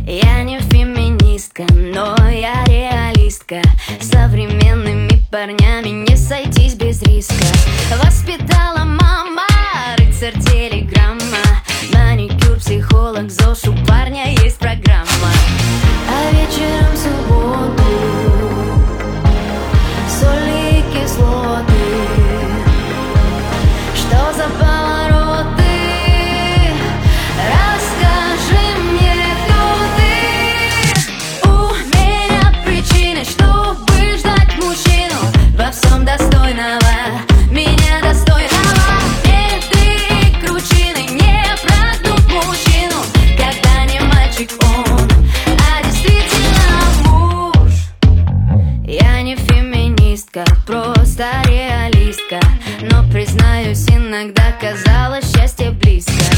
Я не феминистка, но я реалистка. С современными парнями не сойтись без риска. Воспитала мама, рыцарь телеграмма. Маникюр, психолог, ЗОЖ, у парня есть программа. А вечером в субботу соли и кислоты. Что за повороты? Расскажи мне, кто ты. У меня причины, чтобы ждать мужчину во всем достойного, меня достойного. Меды и кручины не прогнут мужчину, когда не мальчик он, а действительно муж. Я не феминистка, просто реалистка, но признаюсь, иногда казалось счастье близко.